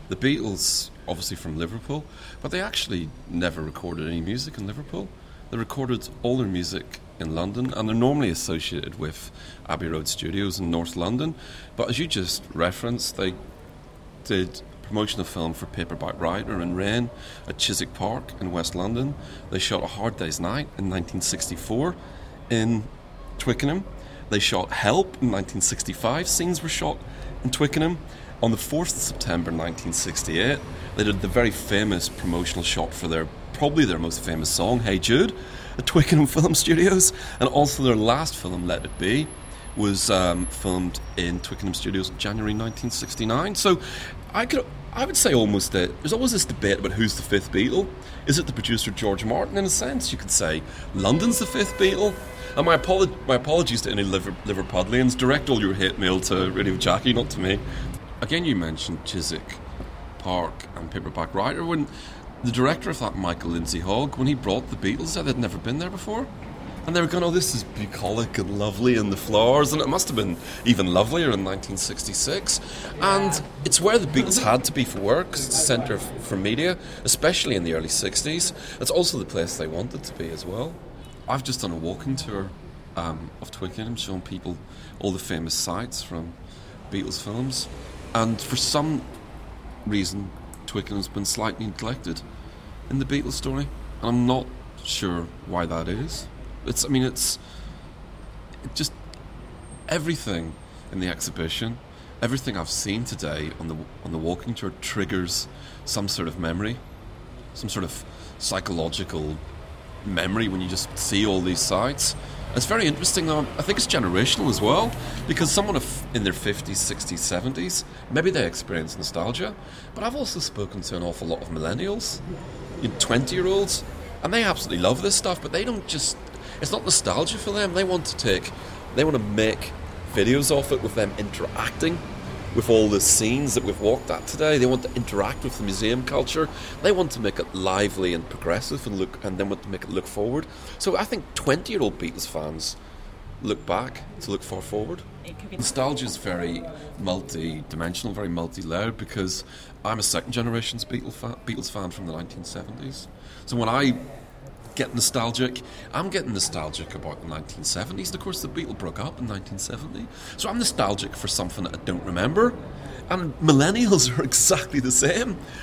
The Beatles, obviously from Liverpool, but they actually never recorded any music in Liverpool. They recorded all their music in London, and they're normally associated with Abbey Road Studios in North London. But as you just referenced, they did promotional film for Paperback Writer and Rain at Chiswick Park in West London. They shot A Hard Day's Night in 1964 in Twickenham. They shot Help in 1965. Scenes were shot in Twickenham. On the 4th of September 1968, they did the very famous promotional shot for probably their most famous song, Hey Jude, at Twickenham Film Studios. And also their last film, Let It Be, was filmed in Twickenham Studios in January 1969. So I would say almost that there's always this debate about who's the fifth Beatle. Is it the producer George Martin? In a sense, you could say London's the fifth Beatle. And my apologies to any Liverpudlians. Direct all your hate mail to Radio Jackie, not to me. Again, you mentioned Chiswick Park and Paperback Writer. When the director of that, Michael Lindsay Hogg, when he brought the Beatles there, they'd never been there before. And they were going, oh, this is bucolic and lovely and the flowers. And it must have been even lovelier in 1966. And it's where the Beatles had to be for work, because it's a centre for media, especially in the early 60s. It's also the place they wanted to be as well. I've just done a walking tour of Twickenham, showing people all the famous sites from Beatles films. And for some reason, Twickenham's been slightly neglected in the Beatles story. And I'm not sure why that is. It's just everything in the exhibition, everything I've seen today on the walking tour triggers some sort of memory, some sort of psychological memory when you just see all these sites. It's very interesting, though. I think it's generational as well, because someone in their 50s, 60s, 70s, maybe they experience nostalgia, but I've also spoken to an awful lot of millennials, 20-year-olds, and they absolutely love this stuff, but they don't just... It's not nostalgia for them. They want to make videos of it with them interacting with all the scenes that we've walked at today. They want to interact with the museum culture. They want to make it lively and progressive and then want to make it look forward. So I think 20-year-old Beatles fans look back to look far forward. Nostalgia is very multi-dimensional, very multi-layered, because I'm a second-generation Beatles fan from the 1970s. So when I get nostalgic, I'm getting nostalgic about the 1970s. And of course, the Beatles broke up in 1970. So I'm nostalgic for something that I don't remember. And millennials are exactly the same.